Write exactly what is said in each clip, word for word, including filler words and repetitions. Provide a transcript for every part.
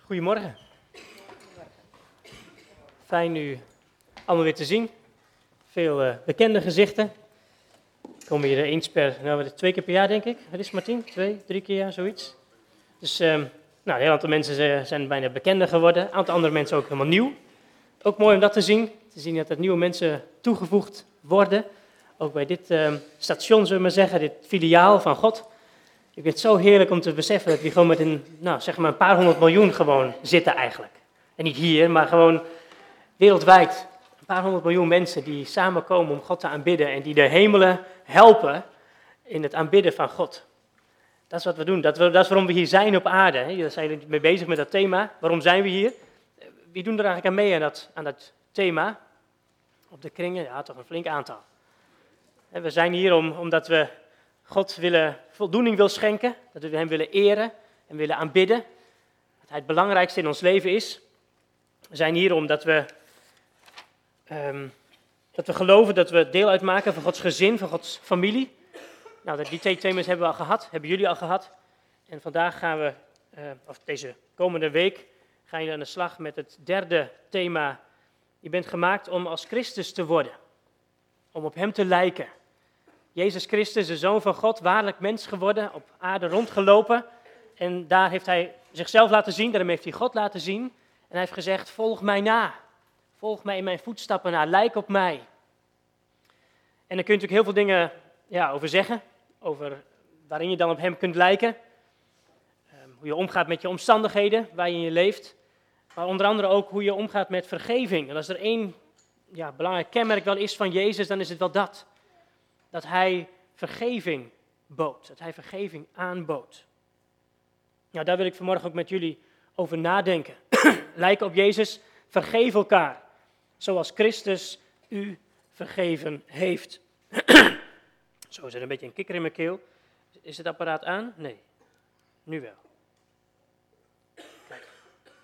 Goedemorgen. Fijn u allemaal weer te zien. Veel uh, bekende gezichten. Ik kom hier eens per, nou twee keer per jaar denk ik. Wat is het, Martien? Twee, drie keer jaar, zoiets. Dus um, nou, een heel aantal mensen zijn bijna bekender geworden. Een aantal andere mensen ook helemaal nieuw. Ook mooi om dat te zien. Te zien dat er nieuwe mensen toegevoegd worden. Ook bij dit uh, station, zullen we maar zeggen, dit filiaal van God. Ik vind het zo heerlijk om te beseffen dat we gewoon met een, nou, zeg maar een paar honderd miljoen gewoon zitten eigenlijk. En niet hier, maar gewoon wereldwijd. Een paar honderd miljoen mensen die samenkomen om God te aanbidden en die de hemelen helpen in het aanbidden van God. Dat is wat we doen. Dat, we, dat is waarom we hier zijn op aarde. Daar zijn jullie mee bezig met dat thema. Waarom zijn we hier? Wie doen er eigenlijk aan mee aan dat, aan dat thema? Op de kringen? Ja, toch een flink aantal. En we zijn hier om, omdat we God willen, voldoening wil schenken. Dat we hem willen eren en willen aanbidden. Dat hij het belangrijkste in ons leven is. We zijn hier omdat we, um, dat we geloven dat we deel uitmaken van Gods gezin, van Gods familie. Nou, die twee thema's hebben we al gehad, hebben jullie al gehad. En vandaag gaan we, uh, of deze komende week, gaan jullie aan de slag met het derde thema. Je bent gemaakt om als Christus te worden. Om op hem te lijken. Jezus Christus, de Zoon van God, waarlijk mens geworden, op aarde rondgelopen. En daar heeft hij zichzelf laten zien, daarom heeft hij God laten zien. En hij heeft gezegd, volg mij na. Volg mij in mijn voetstappen na, lijk op mij. En daar kun je natuurlijk heel veel dingen ja, over zeggen. Over waarin je dan op hem kunt lijken. Um, hoe je omgaat met je omstandigheden, waar je in je leeft. Maar onder andere ook hoe je omgaat met vergeving. En als er één ja, belangrijk kenmerk wel is van Jezus, dan is het wel dat. Dat hij vergeving bood. Dat hij vergeving aanbood. Nou, daar wil ik vanmorgen ook met jullie over nadenken. Lijken op Jezus, vergeef elkaar. Zoals Christus u vergeven heeft. Zo zit een beetje een kikker in mijn keel. Is het apparaat aan? Nee. Nu wel. Kijk.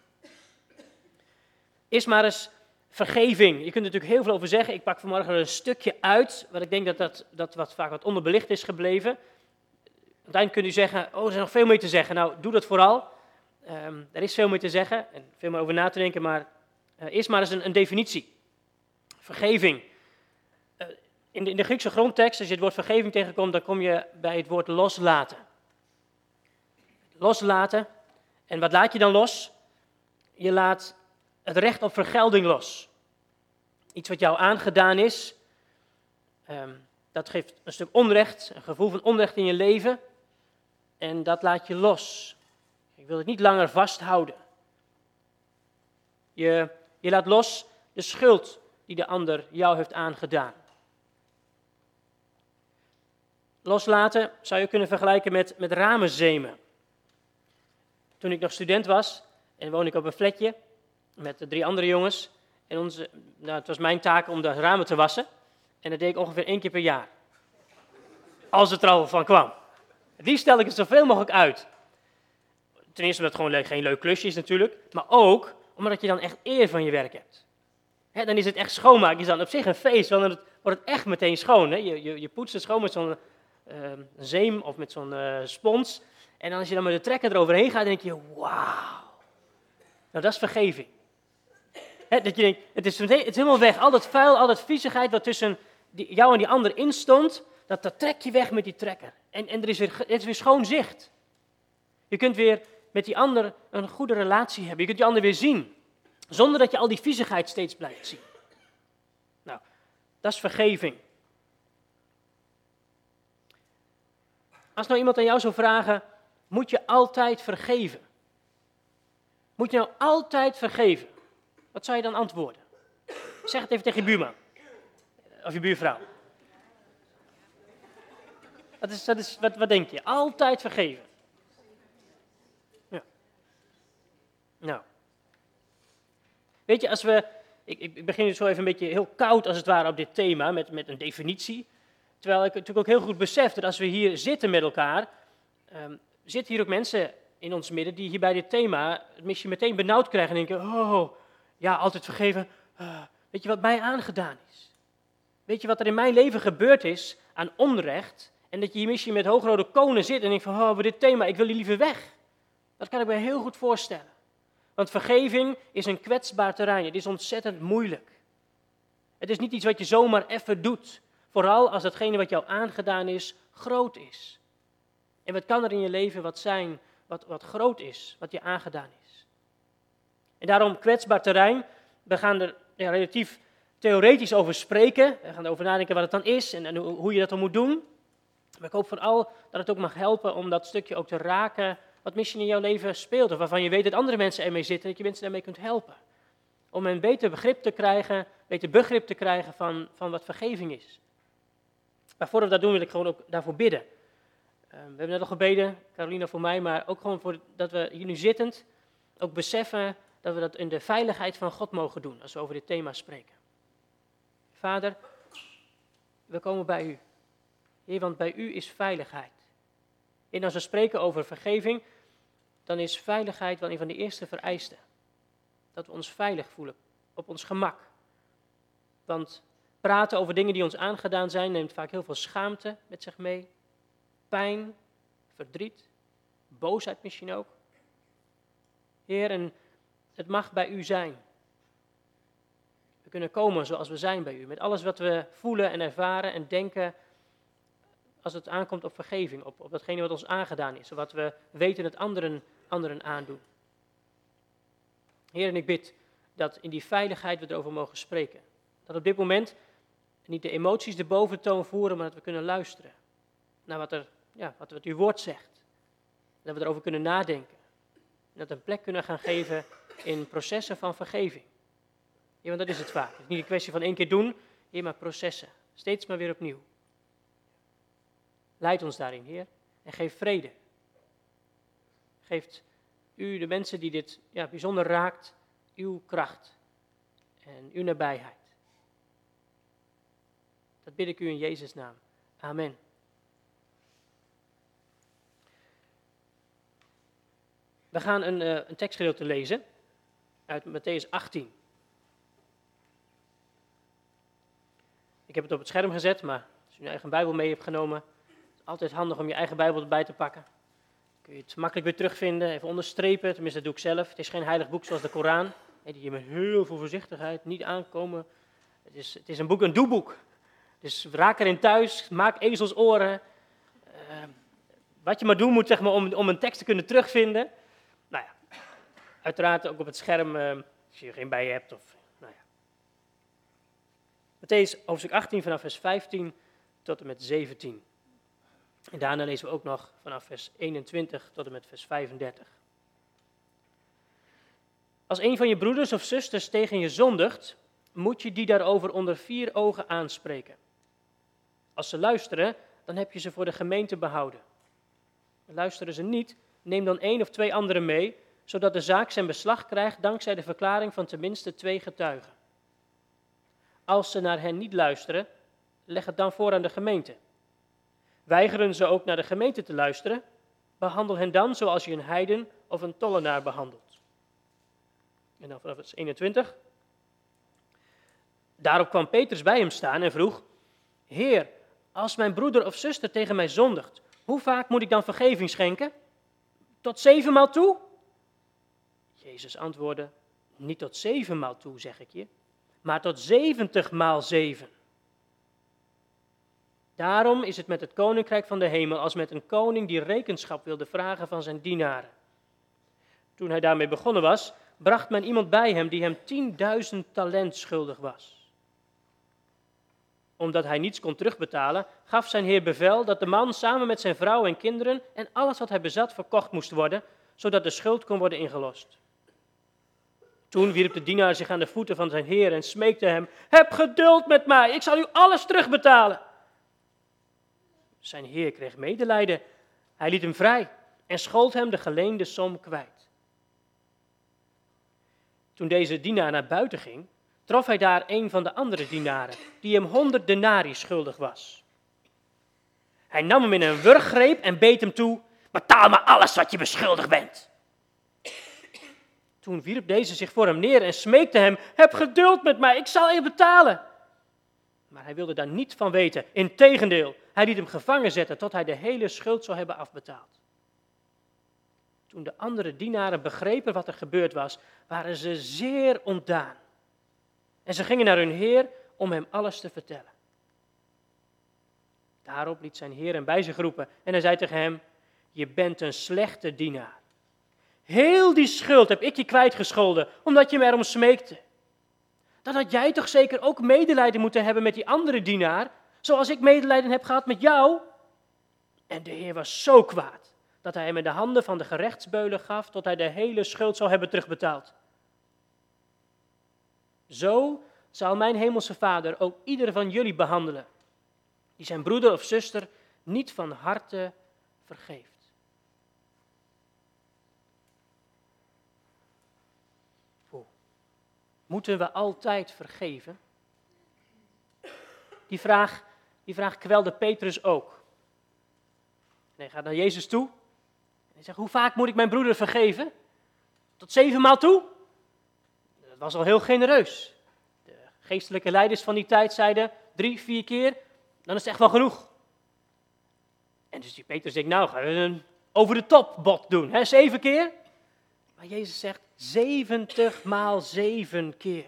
Is maar eens vergeving. Je kunt er natuurlijk heel veel over zeggen. Ik pak vanmorgen een stukje uit, wat ik denk dat dat, dat wat vaak wat onderbelicht is gebleven. Uiteindelijk kunt u zeggen, oh, er is nog veel meer te zeggen. Nou, doe dat vooral. Um, er is veel meer te zeggen en veel meer over na te denken, maar uh, eerst maar eens een, een definitie. Vergeving. Uh, in, de, in de Griekse grondtekst, als je het woord vergeving tegenkomt, dan kom je bij het woord loslaten. Loslaten. En wat laat je dan los? Je laat het recht op vergelding los. Iets wat jou aangedaan is, um, dat geeft een stuk onrecht, een gevoel van onrecht in je leven. En dat laat je los. Ik wil het niet langer vasthouden. Je, je laat los de schuld die de ander jou heeft aangedaan. Loslaten zou je kunnen vergelijken met, met ramen zemen. Toen ik nog student was en woonde ik op een flatje met de drie andere jongens. En onze, nou, het was mijn taak om de ramen te wassen. En dat deed ik ongeveer één keer per jaar. Als het er al van kwam. Die stel ik het zoveel mogelijk uit. Ten eerste omdat het gewoon geen leuk klusje is natuurlijk. Maar ook omdat je dan echt eer van je werk hebt. He, dan is het echt schoonmaken. Is dan op zich een feest. Want dan wordt het echt meteen schoon. Hè? Je, je, je poetst het schoon met zo'n uh, zeem of met zo'n uh, spons. En dan als je dan met de trekker eroverheen gaat, dan denk je, wauw. Nou, dat is vergeving. He, dat je denkt, het is, het is helemaal weg. Al dat vuil, al dat viezigheid wat tussen die, jou en die ander in stond, dat, dat trek je weg met die trekker. En, en er, is weer, er is weer schoon zicht. Je kunt weer met die ander een goede relatie hebben. Je kunt die ander weer zien. Zonder dat je al die viezigheid steeds blijft zien. Nou, dat is vergeving. Als nou iemand aan jou zou vragen, moet je altijd vergeven? Moet je nou altijd vergeven? Wat zou je dan antwoorden? Zeg het even tegen je buurman. Of je buurvrouw. Wat, is, wat, is, wat, wat denk je? Altijd vergeven. Ja. Nou. Weet je, als we... Ik, ik begin nu zo even een beetje heel koud als het ware op dit thema, met, met een definitie. Terwijl ik natuurlijk ook heel goed besef dat als we hier zitten met elkaar, um, zitten hier ook mensen in ons midden die hier bij dit thema misschien meteen benauwd krijgen en denken, oh, ja, altijd vergeven. Uh, weet je wat mij aangedaan is? Weet je wat er in mijn leven gebeurd is aan onrecht? En dat je hier misschien met hoogrode konen zit en denkt van, oh, bij dit thema, ik wil hier liever weg. Dat kan ik me heel goed voorstellen. Want vergeving is een kwetsbaar terrein. Het is ontzettend moeilijk. Het is niet iets wat je zomaar even doet. Vooral als datgene wat jou aangedaan is, groot is. En wat kan er in je leven wat zijn, wat, wat groot is, wat je aangedaan is. En daarom kwetsbaar terrein. We gaan er ja, relatief theoretisch over spreken. We gaan erover nadenken wat het dan is en, en hoe je dat dan moet doen. Maar ik hoop vooral dat het ook mag helpen om dat stukje ook te raken wat misschien in jouw leven speelt. Of waarvan je weet dat andere mensen ermee zitten, dat je mensen daarmee kunt helpen. Om een beter begrip te krijgen, beter begrip te krijgen van, van wat vergeving is. Maar voordat we dat doen wil ik gewoon ook daarvoor bidden. Uh, we hebben net al gebeden, Carolina voor mij, maar ook gewoon voor dat we hier nu zittend ook beseffen dat we dat in de veiligheid van God mogen doen als we over dit thema spreken. Vader, we komen bij u. Heer, want bij u is veiligheid. En als we spreken over vergeving, dan is veiligheid wel een van de eerste vereisten. Dat we ons veilig voelen, op ons gemak. Want praten over dingen die ons aangedaan zijn, neemt vaak heel veel schaamte met zich mee. Pijn, verdriet, boosheid misschien ook. Heer, en het mag bij u zijn. We kunnen komen zoals we zijn bij u, met alles wat we voelen en ervaren en denken als het aankomt op vergeving, op, op datgene wat ons aangedaan is, of wat we weten dat anderen, anderen aandoen. Heer, en ik bid dat in die veiligheid we erover mogen spreken. Dat op dit moment niet de emoties de boventoon voeren, maar dat we kunnen luisteren naar wat, er, ja, wat, wat uw woord zegt. Dat we erover kunnen nadenken. En dat we een plek kunnen gaan geven in processen van vergeving. Ja, want dat is het vaak. Het is niet een kwestie van één keer doen, Heer, maar processen. Steeds maar weer opnieuw. Leid ons daarin, Heer, en geef vrede. Geeft u, de mensen die dit ja, bijzonder raakt, uw kracht en uw nabijheid. Dat bid ik u in Jezus' naam. Amen. We gaan een, uh, een tekstgedeelte lezen uit Mattheüs achttien. Ik heb het op het scherm gezet, maar als u een eigen Bijbel mee hebt genomen, is het altijd handig om je eigen Bijbel erbij te pakken. Kun je het makkelijk weer terugvinden, even onderstrepen, tenminste dat doe ik zelf. Het is geen heilig boek zoals de Koran, die je met heel veel voorzichtigheid niet aankomen. Het is, het is een boek, een doeboek. Dus raak erin thuis, maak ezelsoren. Uh, wat je maar doen moet zeg maar, om, om een tekst te kunnen terugvinden. Nou ja, uiteraard ook op het scherm, uh, als je er geen bij hebt. Of, nou ja. Mattheüs hoofdstuk achttien vanaf vers vijftien tot en met zeventien. En daarna lezen we ook nog vanaf vers eenentwintig tot en met vers vijfendertig. Als een van je broeders of zusters tegen je zondigt, moet je die daarover onder vier ogen aanspreken. Als ze luisteren, dan heb je ze voor de gemeente behouden. Luisteren ze niet, neem dan één of twee anderen mee, zodat de zaak zijn beslag krijgt dankzij de verklaring van tenminste twee getuigen. Als ze naar hen niet luisteren, leg het dan voor aan de gemeente. Weigeren ze ook naar de gemeente te luisteren, behandel hen dan zoals je een heiden of een tollenaar behandelt. En dan vanaf vers eenentwintig. Daarop kwam Petrus bij hem staan en vroeg: Heer, als mijn broeder of zuster tegen mij zondigt, hoe vaak moet ik dan vergeving schenken? Tot zevenmaal toe? Jezus antwoordde: Niet tot zevenmaal toe, zeg ik je, maar tot zeventigmaal zeven. Daarom is het met het koninkrijk van de hemel als met een koning die rekenschap wilde vragen van zijn dienaren. Toen hij daarmee begonnen was, bracht men iemand bij hem die hem tienduizend talent schuldig was. Omdat hij niets kon terugbetalen, gaf zijn heer bevel dat de man samen met zijn vrouw en kinderen en alles wat hij bezat verkocht moest worden, zodat de schuld kon worden ingelost. Toen wierp de dienaar zich aan de voeten van zijn heer en smeekte hem: Heb geduld met mij, ik zal u alles terugbetalen. Zijn heer kreeg medelijden. Hij liet hem vrij en schold hem de geleende som kwijt. Toen deze dienaar naar buiten ging, trof hij daar een van de andere dienaren, die hem honderd denari schuldig was. Hij nam hem in een wurggreep en beet hem toe: Betaal me alles wat je beschuldigd bent. Toen wierp deze zich voor hem neer en smeekte hem: Heb geduld met mij, ik zal je betalen. Maar hij wilde daar niets van weten. Integendeel, hij liet hem gevangen zetten tot hij de hele schuld zou hebben afbetaald. Toen de andere dienaren begrepen wat er gebeurd was, waren ze zeer ontdaan. En ze gingen naar hun heer om hem alles te vertellen. Daarop liet zijn heer hem bij zich roepen en hij zei tegen hem, je bent een slechte dienaar. Heel die schuld heb ik je kwijtgescholden, omdat je me erom smeekte. Dan had jij toch zeker ook medelijden moeten hebben met die andere dienaar, zoals ik medelijden heb gehad met jou? En de heer was zo kwaad, dat hij hem in de handen van de gerechtsbeulen gaf, tot hij de hele schuld zou hebben terugbetaald. Zo zal mijn hemelse Vader ook ieder van jullie behandelen, die zijn broeder of zuster niet van harte vergeeft. Oeh. Moeten we altijd vergeven? Die vraag, die vraag kwelde Petrus ook. En hij gaat naar Jezus toe en hij zegt, hoe vaak moet ik mijn broeder vergeven? Tot zeven maal toe? Dat was al heel genereus. De geestelijke leiders van die tijd zeiden, drie, vier keer, dan is het echt wel genoeg. En dus die Petrus denkt, nou gaan we een over de top bod doen, hè? Zeven keer. Maar Jezus zegt, zeventig maal zeven keer.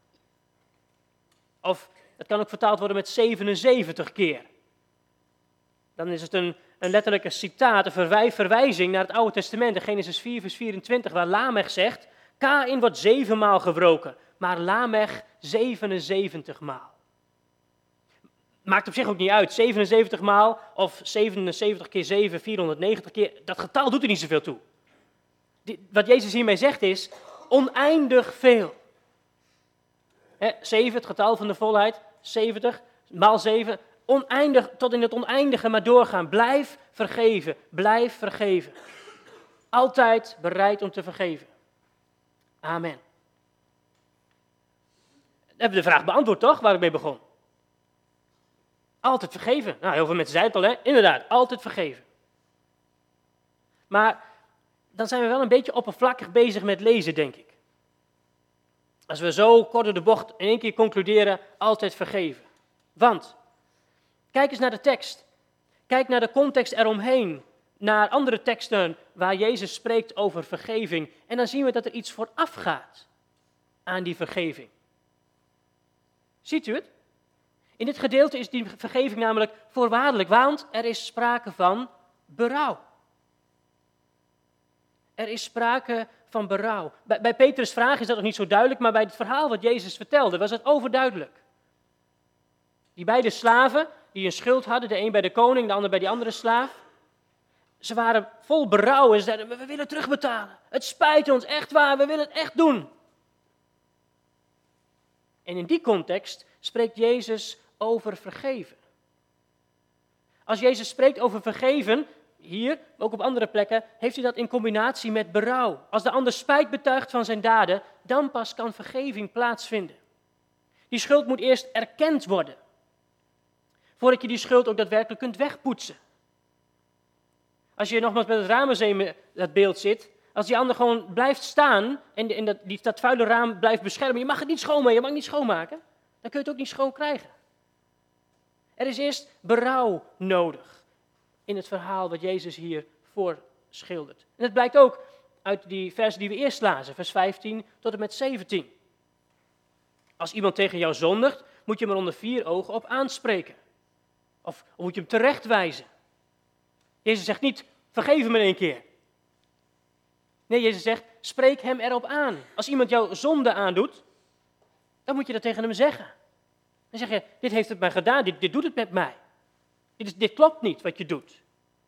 Of het kan ook vertaald worden met zevenenzeventig keer. Dan is het een, een letterlijke citaat, een verwij, verwijzing naar het Oude Testament, in Genesis vier vers vierentwintig, waar Lamech zegt, Kaïn wordt zevenmaal gewroken, maar Lamech zevenenzeventig maal. Maakt op zich ook niet uit, zevenenzeventig maal of zevenenzeventig keer zeven, vierhonderdnegentig keer, dat getal doet er niet zoveel toe. Die, wat Jezus hiermee zegt is, oneindig veel. He, zeven, het getal van de volheid, zeventig maal zeven, oneindig, tot in het oneindige maar doorgaan. Blijf vergeven, blijf vergeven. Altijd bereid om te vergeven. Amen. Dan hebben we de vraag beantwoord toch, waar ik mee begon. Altijd vergeven. Nou, heel veel mensen zeiden het al, hè? Inderdaad, altijd vergeven. Maar dan zijn we wel een beetje oppervlakkig bezig met lezen, denk ik. Als we zo kort door de bocht in één keer concluderen, altijd vergeven. Want, kijk eens naar de tekst. Kijk naar de context eromheen. Naar andere teksten waar Jezus spreekt over vergeving. En dan zien we dat er iets vooraf gaat aan die vergeving. Ziet u het? In dit gedeelte is die vergeving namelijk voorwaardelijk, want er is sprake van berouw. Er is sprake van berouw. Bij, bij Petrus' vraag is dat nog niet zo duidelijk, maar bij het verhaal wat Jezus vertelde was het overduidelijk. Die beide slaven die een schuld hadden, de een bij de koning, de ander bij die andere slaaf. Ze waren vol berouw en ze zeiden, we willen terugbetalen. Het spijt ons, echt waar, we willen het echt doen. En in die context spreekt Jezus over vergeven. Als Jezus spreekt over vergeven, hier, maar ook op andere plekken, heeft hij dat in combinatie met berouw. Als de ander spijt betuigt van zijn daden, dan pas kan vergeving plaatsvinden. Die schuld moet eerst erkend worden, voordat je die schuld ook daadwerkelijk kunt wegpoetsen. Als je nogmaals met het raammuseum dat beeld zit, als die ander gewoon blijft staan en, en dat, die, dat vuile raam blijft beschermen, je mag het niet schoonmaken, je mag het niet schoonmaken, dan kun je het ook niet schoon krijgen. Er is eerst berouw nodig in het verhaal wat Jezus hier voorschildert. En dat blijkt ook uit die versen die we eerst lazen, vers vijftien tot en met zeventien. Als iemand tegen jou zondigt, moet je hem er onder vier ogen op aanspreken. Of, of moet je hem terechtwijzen. Jezus zegt niet, vergeef hem in één keer. Nee, Jezus zegt, spreek hem erop aan. Als iemand jou zonde aandoet, dan moet je dat tegen hem zeggen. Dan zeg je, dit heeft het mij gedaan, dit, dit doet het met mij. Dit, is, dit klopt niet wat je doet.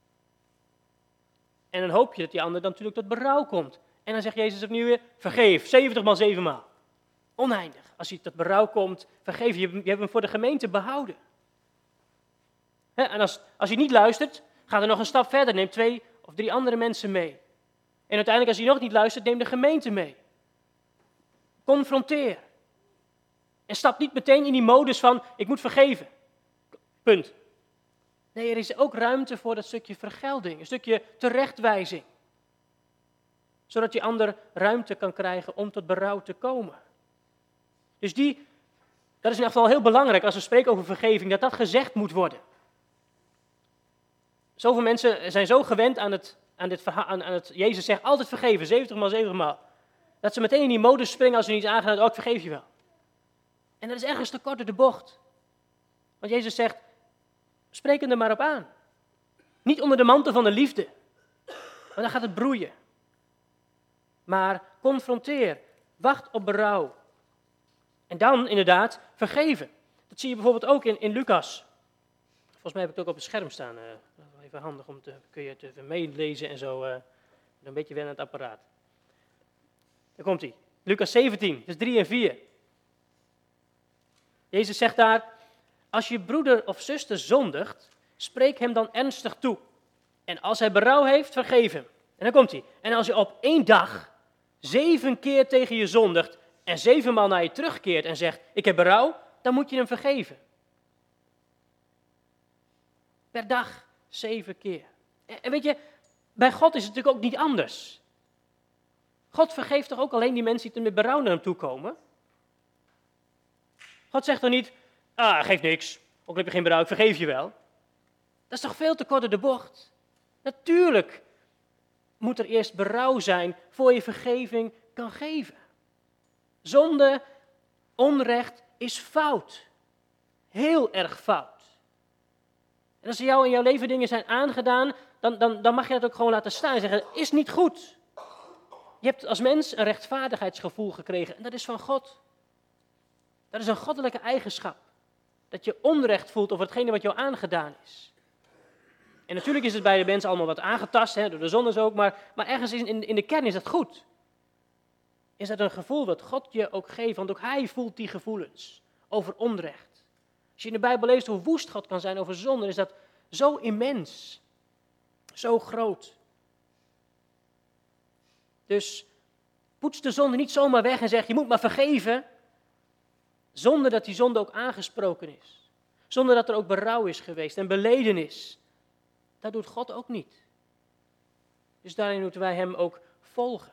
En dan hoop je dat die ander dan natuurlijk tot berouw komt. En dan zegt Jezus opnieuw weer, vergeef, zeventig maal zeven maal. Oneindig. Als hij tot berouw komt, vergeef je, je hebt hem voor de gemeente behouden. He, en als, als hij niet luistert, ga er nog een stap verder, neem twee of drie andere mensen mee. En uiteindelijk als hij nog niet luistert, neem de gemeente mee. Confronteer. En stap niet meteen in die modus van, ik moet vergeven. Punt. Nee, er is ook ruimte voor dat stukje vergelding, een stukje terechtwijzing. Zodat die ander ruimte kan krijgen om tot berouw te komen. Dus die, dat is in ieder geval heel belangrijk als we spreken over vergeving, dat dat gezegd moet worden. Zoveel mensen zijn zo gewend aan het, aan, dit verhaal, aan, aan het, Jezus zegt altijd vergeven, zeventig maal, zeventig maal. Dat ze meteen in die modus springen als ze niet aangaan, oh, ik vergeef je wel. En dat is ergens te kort door de bocht. Want Jezus zegt, spreek hem er maar op aan. Niet onder de mantel van de liefde, want dan gaat het broeien. Maar confronteer, wacht op berouw. En dan inderdaad vergeven. Dat zie je bijvoorbeeld ook in, in Lucas. Volgens mij heb ik het ook op het scherm staan. Uh, even handig, om te, kun je het even meelezen en zo. Uh, een beetje wennen aan het apparaat. Daar komt hij. Lucas zeventien, vers drie en vier. Jezus zegt daar, als je broeder of zuster zondigt, spreek hem dan ernstig toe. En als hij berouw heeft, vergeef hem. En dan komt hij. En als je op één dag zeven keer tegen je zondigt en zevenmaal naar je terugkeert en zegt, ik heb berouw, dan moet je hem vergeven. Per dag zeven keer. En weet je, bij God is het natuurlijk ook niet anders. God vergeeft toch ook alleen die mensen die met berouw naar hem toe komen? God zegt dan niet, ah, geef niks, ook heb je geen berouw, ik vergeef je wel. Dat is toch veel te kort door de bocht? Natuurlijk moet er eerst berouw zijn voor je vergeving kan geven. Zonde, onrecht is fout. Heel erg fout. En als er jou in jouw leven dingen zijn aangedaan, dan, dan, dan mag je dat ook gewoon laten staan en zeggen, is niet goed. Je hebt als mens een rechtvaardigheidsgevoel gekregen en dat is van God. Dat is een goddelijke eigenschap. Dat je onrecht voelt over hetgene wat jou aangedaan is. En natuurlijk is het bij de mensen allemaal wat aangetast, hè, door de zonde ook, maar, maar ergens in, in de kern is dat goed. Is dat een gevoel wat God je ook geeft, want ook hij voelt die gevoelens over onrecht. Als je in de Bijbel leest hoe woest God kan zijn over zonde, is dat zo immens, zo groot. Dus poets de zonde niet zomaar weg en zeg je moet maar vergeven, zonder dat die zonde ook aangesproken is. Zonder dat er ook berouw is geweest en beleden is. Dat doet God ook niet. Dus daarin moeten wij hem ook volgen.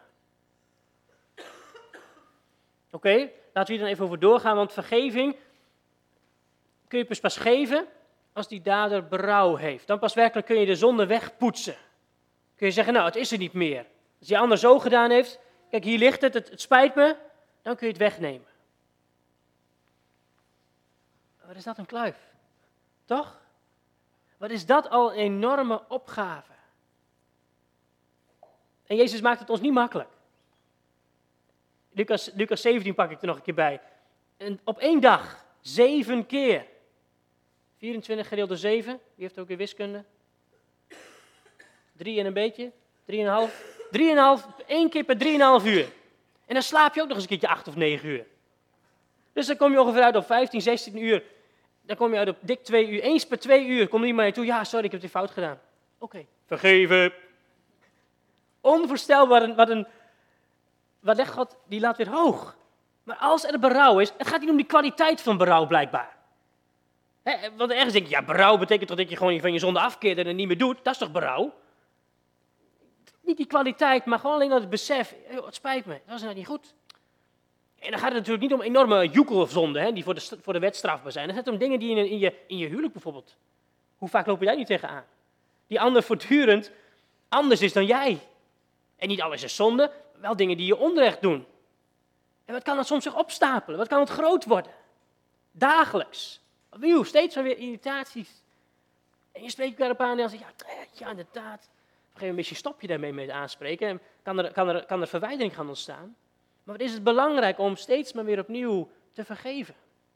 Oké, okay, laten we hier dan even over doorgaan, want vergeving kun je pas, pas geven als die dader berouw heeft. Dan pas werkelijk kun je de zonde wegpoetsen. Kun je zeggen, nou het is er niet meer. Als die ander zo gedaan heeft, kijk hier ligt het, het, het spijt me, dan kun je het wegnemen. Wat is dat een kluif? Toch? Wat is dat al een enorme opgave? En Jezus maakt het ons niet makkelijk. Lucas, Lucas zeventien pak ik er nog een keer bij. En op één dag, zeven keer. vierentwintig gedeeld door zeven. Wie heeft ook weer wiskunde? Drie en een beetje. Drie en een half. Drie en een half, één keer per drieënhalf uur. En dan slaap je ook nog eens een keertje acht of negen uur. Dus dan kom je ongeveer uit op vijftien, zestien uur. Dan kom je uit op dik twee uur. Eens per twee uur komt iemand naar je toe. Ja, sorry, ik heb dit fout gedaan. Oké, okay. Vergeven. Onvoorstelbaar wat een... Wat legt God, die laat weer hoog. Maar als er berouw is, het gaat niet om die kwaliteit van berouw blijkbaar. He, want ergens denk je, ja, berouw betekent toch dat je gewoon van je zonde afkeert en het niet meer doet. Dat is toch berouw? Niet die kwaliteit, maar gewoon alleen dat het besef. Joh, het spijt me, dat was nou niet goed. En dan gaat het natuurlijk niet om enorme joekelzonden, hè, die voor de, voor de wet strafbaar zijn. Het gaat om dingen die in, in, je, in je huwelijk bijvoorbeeld. Hoe vaak loop je daar niet tegenaan? Die ander voortdurend anders is dan jij. En niet alles is zonde, wel dingen die je onrecht doen. En wat kan dat soms zich opstapelen? Wat kan het groot worden? Dagelijks. Opnieuw, steeds maar weer irritaties. En je spreekt elkaar op aan en dan zeg je, ja, ja, inderdaad. Op een gegeven moment stop je daarmee met aanspreken. En kan er, kan, er, kan er verwijdering gaan ontstaan. Maar wat is het belangrijk om steeds maar weer opnieuw te vergeven?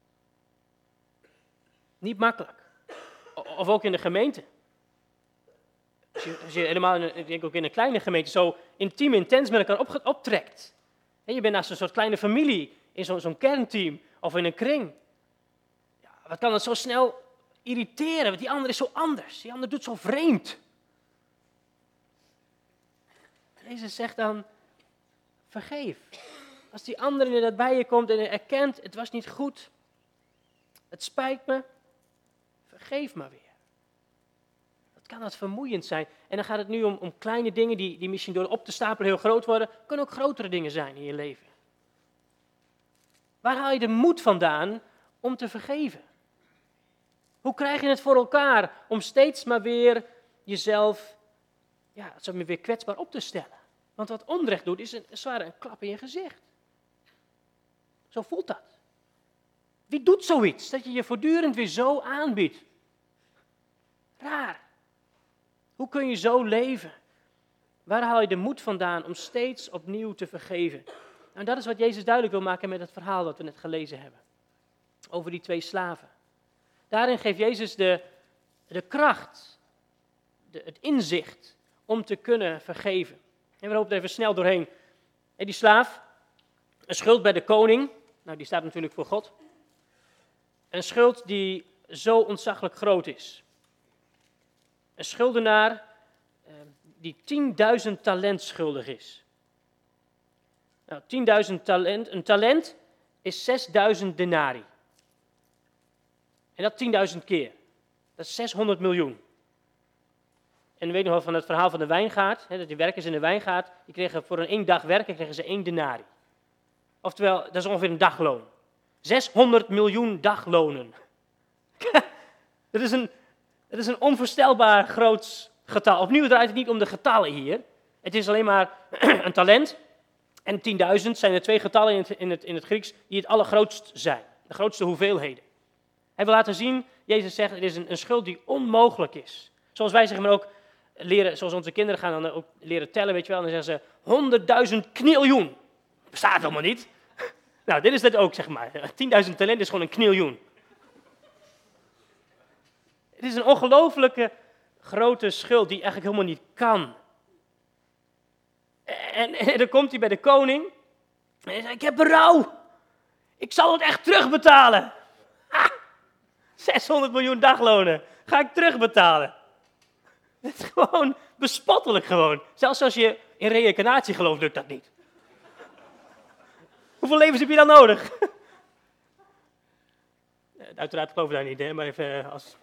Niet makkelijk. Of ook in de gemeente. Als je, als je helemaal, in, ik denk ook in een kleine gemeente, zo intiem, intens met elkaar op, optrekt. En je bent naast een soort kleine familie, in zo, zo'n kernteam of in een kring. Ja, wat kan het zo snel irriteren, want die ander is zo anders. Die ander doet zo vreemd. Jezus zegt dan, vergeef. Als die ander inderdaad bij je komt en erkent, het was niet goed, het spijt me, vergeef maar weer. Wat kan dat vermoeiend zijn? En dan gaat het nu om, om kleine dingen die, die misschien door op te stapelen heel groot worden, kunnen ook grotere dingen zijn in je leven. Waar haal je de moed vandaan om te vergeven? Hoe krijg je het voor elkaar om steeds maar weer jezelf ja, ja, ze me weer kwetsbaar op te stellen. Want wat onrecht doet, is een, zware een klap in je gezicht. Zo voelt dat. Wie doet zoiets? Dat je je voortdurend weer zo aanbiedt. Raar. Hoe kun je zo leven? Waar haal je de moed vandaan om steeds opnieuw te vergeven? Nou, dat is wat Jezus duidelijk wil maken met het verhaal dat we net gelezen hebben. Over die twee slaven. Daarin geeft Jezus de, de kracht, de, het inzicht om te kunnen vergeven. En we lopen er even snel doorheen. En die slaaf, een schuld bij de koning, nou die staat natuurlijk voor God. Een schuld die zo ontzaglijk groot is. Een schuldenaar eh, die tienduizend talent schuldig is. Nou, tienduizend talent, een talent is zesduizend denari. En dat tienduizend keer. Dat is zeshonderd miljoen. En we weten nog wel van het verhaal van de wijngaard, hè, dat die werkers in de wijngaard, die kregen voor een één dag werken kregen ze één denari. Oftewel, dat is ongeveer een dagloon. zeshonderd miljoen daglonen. dat, is een, dat is een onvoorstelbaar groot getal. Opnieuw draait het niet om de getallen hier. Het is alleen maar een talent. En tienduizend zijn er twee getallen in het, in, het, in het Grieks die het allergrootst zijn. De grootste hoeveelheden. Hij wil laten zien, Jezus zegt, het is een, een schuld die onmogelijk is. Zoals wij zeg maar ook leren, zoals onze kinderen gaan dan ook leren tellen, weet je wel. En dan zeggen ze honderdduizend kniljoen. Bestaat helemaal niet. Nou, dit is dat ook, zeg maar. tienduizend talent is gewoon een kniljoen. Het is een ongelofelijke grote schuld die eigenlijk helemaal niet kan. En, en dan komt hij bij de koning. En hij zegt, ik heb berouw. Ik zal het echt terugbetalen. Ha! zeshonderd miljoen daglonen. Ga ik terugbetalen. Het is gewoon bespottelijk gewoon. Zelfs als je in reïncarnatie gelooft, lukt dat niet. Hoeveel levens heb je dan nodig? Uiteraard geloof ik daar niet, hè, maar even als...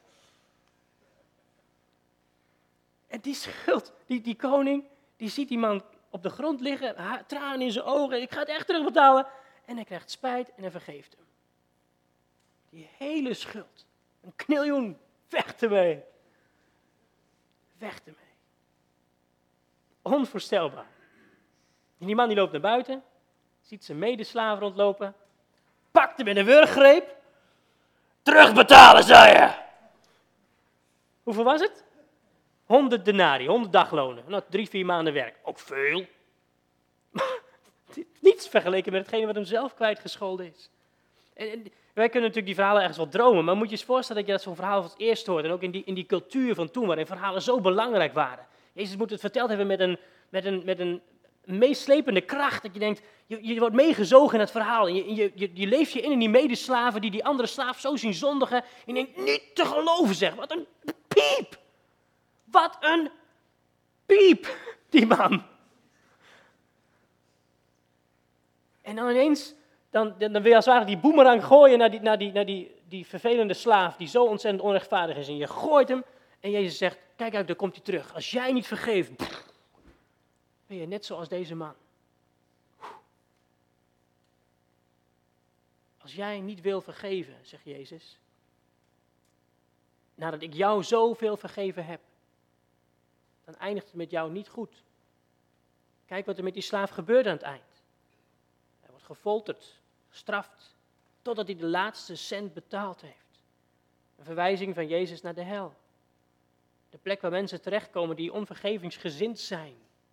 En die schuld, die, die koning, die ziet die man op de grond liggen, ha, tranen in zijn ogen, ik ga het echt terugbetalen. En hij krijgt spijt en hij vergeeft hem. Die hele schuld, een kniljoen, weg ermee. Weg ermee. Onvoorstelbaar. En die man die loopt naar buiten, ziet zijn medeslaaf rondlopen, pakt hem in een wurggreep. Terugbetalen, zei je! Hoeveel was het? honderd denari, honderd daglonen. Nou, drie, vier maanden werk. Ook veel. Niets vergeleken met hetgene wat hem zelf kwijtgescholden is. En, en, wij kunnen natuurlijk die verhalen ergens wel dromen, maar moet je eens voorstellen dat je dat zo'n verhaal als eerst hoort. En ook in die, in die cultuur van toen, waarin verhalen zo belangrijk waren. Jezus moet het verteld hebben met een, met een, met een meeslepende kracht. Dat je denkt, je, je wordt meegezogen in het verhaal. En je, je, je, je leeft je in in die medeslaven die die andere slaaf zo zien zondigen. En je denkt, niet te geloven zeg, wat een piep. Wat een piep, die man. En dan ineens, dan, dan wil je als het ware die boemerang gooien naar, die, naar, die, naar die, die vervelende slaaf die zo ontzettend onrechtvaardig is. En je gooit hem en Jezus zegt, kijk uit, daar komt hij terug. Als jij niet vergeeft, ben je net zoals deze man. Als jij niet wil vergeven, zegt Jezus, nadat ik jou zoveel vergeven heb, dan eindigt het met jou niet goed. Kijk wat er met die slaaf gebeurt aan het eind. Hij wordt gefolterd, gestraft, totdat hij de laatste cent betaald heeft. Een verwijzing van Jezus naar de hel. De plek waar mensen terechtkomen die onvergevingsgezind zijn.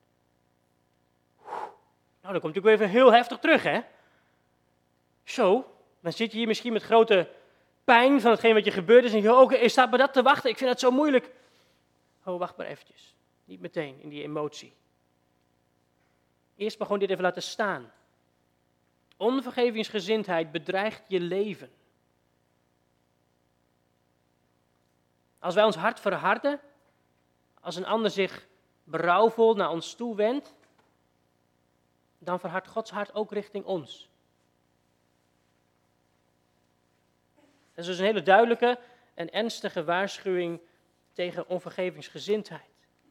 Nou, dan komt natuurlijk weer even heel heftig terug, hè? Zo, dan zit je hier misschien met grote pijn van hetgeen wat je gebeurd is. En je, oké, okay, staat me dat te wachten? Ik vind dat zo moeilijk. Oh, wacht maar eventjes. Niet meteen in die emotie. Eerst maar gewoon dit even laten staan. Onvergevingsgezindheid bedreigt je leven. Als wij ons hart verharden, als een ander zich berouwvol naar ons toe wendt, dan verhardt Gods hart ook richting ons. Dat is dus een hele duidelijke en ernstige waarschuwing tegen onvergevingsgezindheid.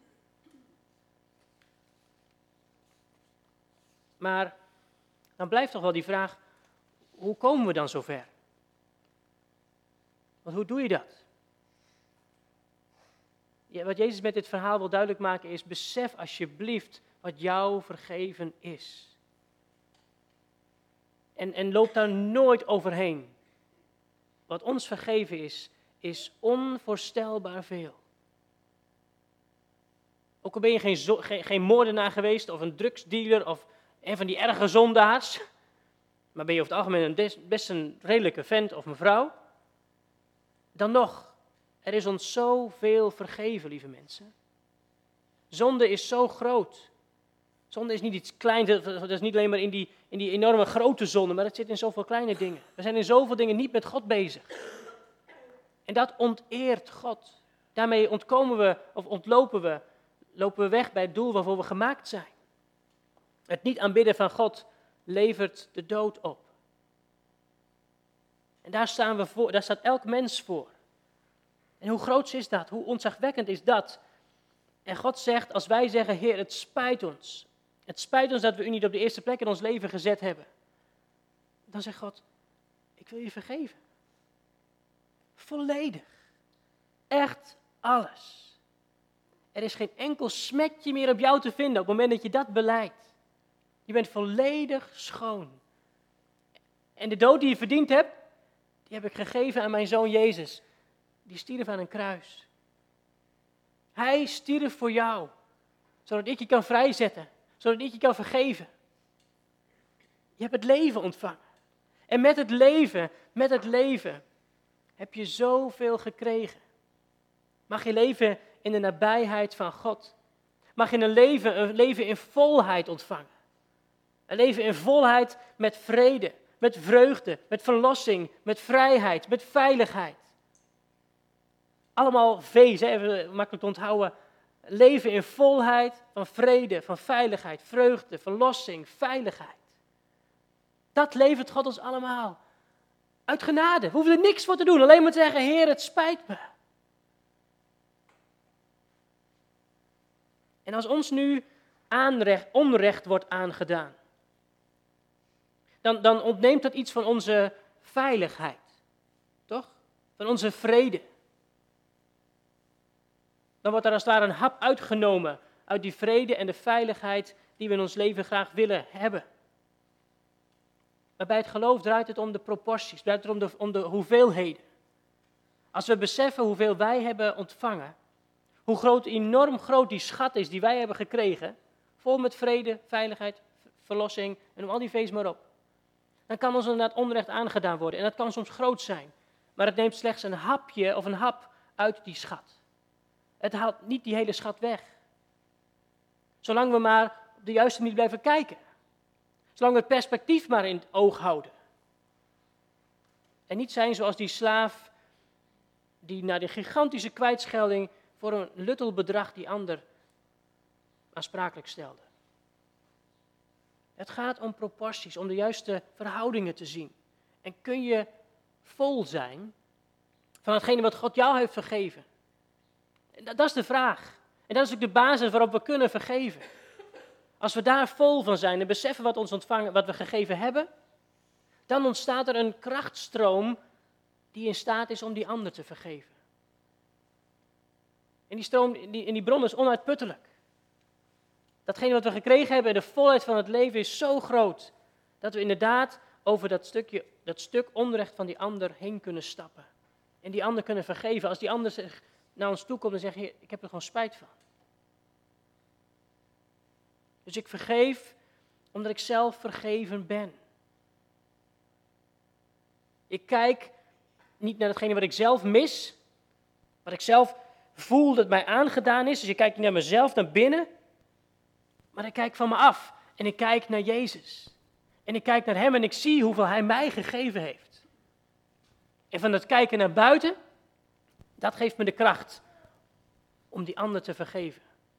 Maar dan blijft toch wel die vraag, hoe komen we dan zover? Want hoe doe je dat? wat Jezus met dit verhaal wil duidelijk maken is, besef alsjeblieft wat jou vergeven is. En, en loop daar nooit overheen. Wat ons vergeven is, is onvoorstelbaar veel. Ook al ben je geen, zo, geen, geen moordenaar geweest of een drugsdealer of een van die erge zondaars, maar ben je over het algemeen een des, best een redelijke vent of mevrouw, dan nog, er is ons zoveel vergeven, lieve mensen. Zonde is zo groot. Zonde is niet iets kleins, dat is niet alleen maar in die, in die enorme grote zonde, maar het zit in zoveel kleine dingen. We zijn in zoveel dingen niet met God bezig. En dat onteert God. Daarmee ontkomen we, of ontlopen we, lopen we weg bij het doel waarvoor we gemaakt zijn. Het niet aanbidden van God levert de dood op. En daar staan we voor, daar staat elk mens voor. En hoe groot is dat? Hoe ontzagwekkend is dat? En God zegt, als wij zeggen, Heer, het spijt ons. Het spijt ons dat we u niet op de eerste plek in ons leven gezet hebben. Dan zegt God, ik wil je vergeven. Volledig. Echt alles. Er is geen enkel smetje meer op jou te vinden op het moment dat je dat belijdt. Je bent volledig schoon. En de dood die je verdiend hebt, die heb ik gegeven aan mijn zoon Jezus. Die stierf aan een kruis. Hij stierf voor jou, zodat ik je kan vrijzetten, zodat ik je kan vergeven. Je hebt het leven ontvangen. En met het leven, met het leven, heb je zoveel gekregen. Mag je leven in de nabijheid van God. Mag je een leven, een leven in volheid ontvangen. Een leven in volheid met vrede, met vreugde, met verlossing, met vrijheid, met veiligheid. Allemaal V's, hè, even makkelijk te onthouden. Leven in volheid van vrede, van veiligheid, vreugde, verlossing, veiligheid. Dat levert God ons allemaal. Uit genade. We hoeven er niks voor te doen. Alleen maar te zeggen, Heer, het spijt me. En als ons nu aanrecht, onrecht wordt aangedaan, dan, dan ontneemt dat iets van onze veiligheid. Toch? Van onze vrede. Dan wordt er als het ware een hap uitgenomen uit die vrede en de veiligheid die we in ons leven graag willen hebben. Maar bij het geloof draait het om de proporties, draait het om de, om de hoeveelheden. Als we beseffen hoeveel wij hebben ontvangen, hoe groot, enorm groot die schat is die wij hebben gekregen, vol met vrede, veiligheid, verlossing en om al die V's maar op, dan kan ons inderdaad onrecht aangedaan worden. En dat kan soms groot zijn, maar het neemt slechts een hapje of een hap uit die schat. Het haalt niet die hele schat weg. Zolang we maar op de juiste manier blijven kijken. Zolang we het perspectief maar in het oog houden. En niet zijn zoals die slaaf die na de gigantische kwijtschelding voor een luttel bedrag die ander aansprakelijk stelde. Het gaat om proporties, om de juiste verhoudingen te zien. En kun je vol zijn van hetgene wat God jou heeft vergeven? Dat is de vraag. En dat is ook de basis waarop we kunnen vergeven. Als we daar vol van zijn en beseffen wat, ons ontvangen, wat we gegeven hebben, dan ontstaat er een krachtstroom die in staat is om die ander te vergeven. En die stroom, die, en die bron is onuitputtelijk. Datgene wat we gekregen hebben en de volheid van het leven is zo groot, dat we inderdaad over dat, stukje, dat stuk onrecht van die ander heen kunnen stappen. En die ander kunnen vergeven. Als die ander zich naar ons toe komt en zegt, Heer, ik heb er gewoon spijt van. Dus ik vergeef omdat ik zelf vergeven ben. Ik kijk niet naar datgene wat ik zelf mis, wat ik zelf voel dat mij aangedaan is. Dus ik kijk niet naar mezelf, naar binnen, maar ik kijk van me af en ik kijk naar Jezus. En ik kijk naar Hem en ik zie hoeveel Hij mij gegeven heeft. En van dat kijken naar buiten, dat geeft me de kracht om die ander te vergeven.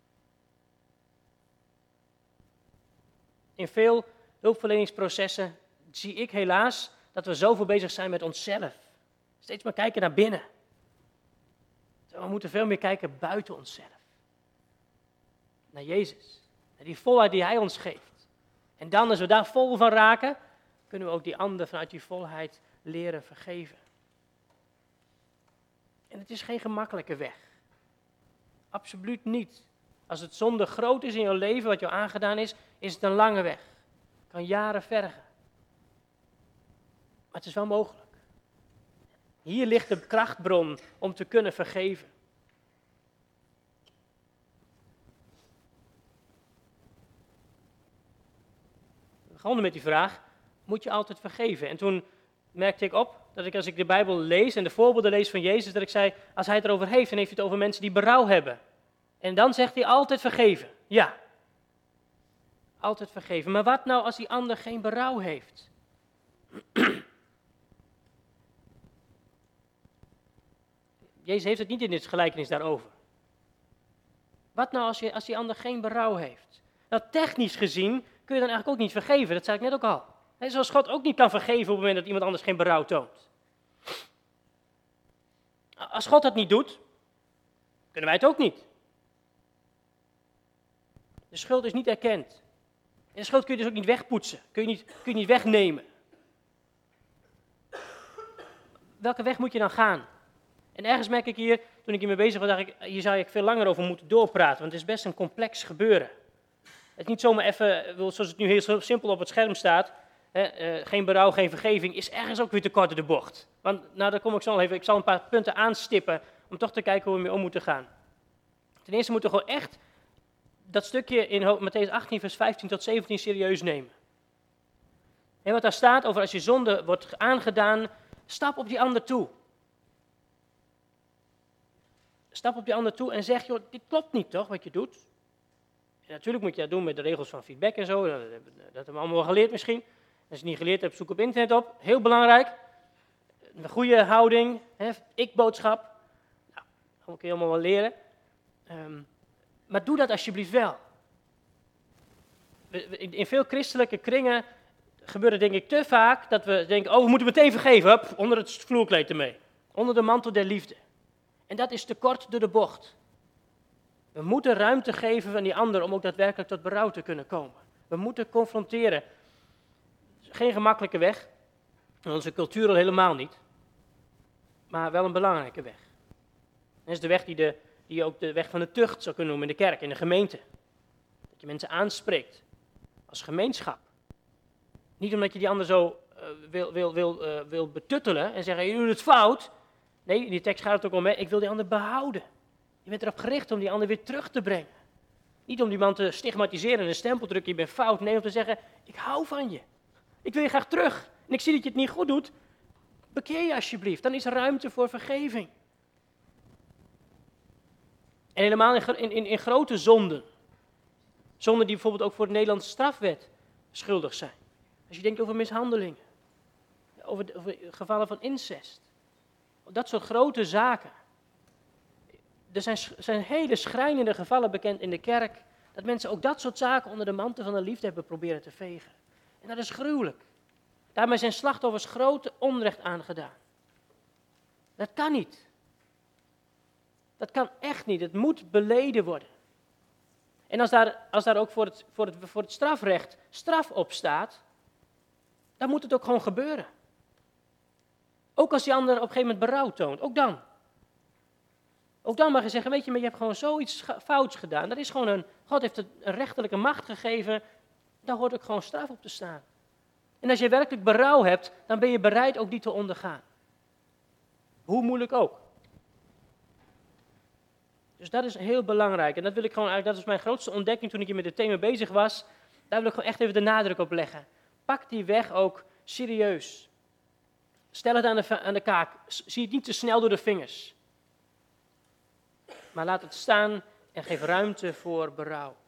In veel hulpverleningsprocessen zie ik helaas dat we zoveel bezig zijn met onszelf. Steeds maar kijken naar binnen. We moeten veel meer kijken buiten onszelf. Naar Jezus. Naar die volheid die Hij ons geeft. En dan, als we daar vol van raken, kunnen we ook die ander vanuit die volheid leren vergeven. En het is geen gemakkelijke weg. Absoluut niet. Als het zonde groot is in jouw leven, wat jou aangedaan is, is het een lange weg. Het kan jaren vergen. Maar het is wel mogelijk. Hier ligt de krachtbron om te kunnen vergeven. We begonnen met die vraag, moet je altijd vergeven? En toen merkte ik op dat ik als ik de Bijbel lees en de voorbeelden lees van Jezus, dat ik zei, als hij het erover heeft, dan heeft hij het over mensen die berouw hebben. En dan zegt hij altijd vergeven. Ja, altijd vergeven. Maar wat nou als die ander geen berouw heeft? Jezus heeft het niet in dit gelijkenis daarover. Wat nou als, je, als die ander geen berouw heeft? Nou, technisch gezien kun je dan eigenlijk ook niet vergeven. Dat zei ik net ook al. He, zoals God ook niet kan vergeven op het moment dat iemand anders geen berouw toont. Als God dat niet doet, kunnen wij het ook niet. De schuld is niet erkend. En de schuld kun je dus ook niet wegpoetsen. Kun je niet, kun je niet wegnemen. Welke weg moet je dan gaan? En ergens merk ik hier, toen ik hiermee bezig was, dacht ik, hier zou ik veel langer over moeten doorpraten. Want het is best een complex gebeuren. Het is niet zomaar even, zoals het nu heel simpel op het scherm staat. Hè, uh, geen berouw, geen vergeving, is ergens ook weer te kort in de bocht. Want, nou, daar kom ik zo nog even. Ik zal een paar punten aanstippen om toch te kijken hoe we mee om moeten gaan. Ten eerste moeten we gewoon echt dat stukje in Mattheüs achttien, vers vijftien tot zeventien serieus nemen. En wat daar staat over als je zonde wordt aangedaan, stap op die ander toe. Stap op die ander toe en zeg, joh, dit klopt niet toch, wat je doet. En natuurlijk moet je dat doen met de regels van feedback en zo, dat, dat hebben we allemaal wel geleerd misschien. Als je het niet geleerd hebt, zoek op internet op, heel belangrijk. Een goede houding, hè, ik-boodschap, nou, dat kun je allemaal wel leren. Um, maar doe dat alsjeblieft wel. In veel christelijke kringen gebeurt het denk ik te vaak dat we denken, oh we moeten meteen vergeven, hup, onder het vloerkleed ermee. Onder de mantel der liefde. En dat is te kort door de bocht. We moeten ruimte geven aan die ander om ook daadwerkelijk tot berouw te kunnen komen. We moeten confronteren. Geen gemakkelijke weg. In onze cultuur al helemaal niet. Maar wel een belangrijke weg. Dat is de weg die, de, die je ook de weg van de tucht zou kunnen noemen in de kerk, in de gemeente. Dat je mensen aanspreekt. Als gemeenschap. Niet omdat je die ander zo uh, wil, wil, wil, uh, wil betuttelen en zeggen, je doet het fout. Nee, in die tekst gaat het ook om, ik wil die ander behouden. Je bent erop gericht om die ander weer terug te brengen. Niet om die man te stigmatiseren en een stempel te drukken, je bent fout. Nee, om te zeggen, ik hou van je. Ik wil je graag terug. En ik zie dat je het niet goed doet. Bekeer je alsjeblieft. Dan is er ruimte voor vergeving. En helemaal in, in, in grote zonden. Zonden die bijvoorbeeld ook voor de Nederlandse strafwet schuldig zijn. Als je denkt over mishandelingen. Over, over gevallen van incest. Dat soort grote zaken. Er zijn, zijn hele schrijnende gevallen bekend in de kerk, dat mensen ook dat soort zaken onder de mantel van de liefde hebben proberen te vegen. En dat is gruwelijk. Daarmee zijn slachtoffers grote onrecht aangedaan. Dat kan niet. Dat kan echt niet. Het moet beleden worden. En als daar, als daar ook voor het, voor, het, voor het strafrecht straf op staat, dan moet het ook gewoon gebeuren. Ook als die ander op een gegeven moment berouw toont, ook dan. Ook dan mag je zeggen, weet je, maar je hebt gewoon zoiets fouts gedaan. Dat is gewoon een, God heeft het een rechterlijke macht gegeven, daar hoort ook gewoon straf op te staan. En als je werkelijk berouw hebt, dan ben je bereid ook die te ondergaan. Hoe moeilijk ook. Dus dat is heel belangrijk. En dat wil ik gewoon eigenlijk, dat is mijn grootste ontdekking toen ik hier met dit thema bezig was. Daar wil ik gewoon echt even de nadruk op leggen. Pak die weg ook serieus. Stel het aan de, aan de kaak. Zie het niet te snel door de vingers. Maar laat het staan en geef ruimte voor berouw.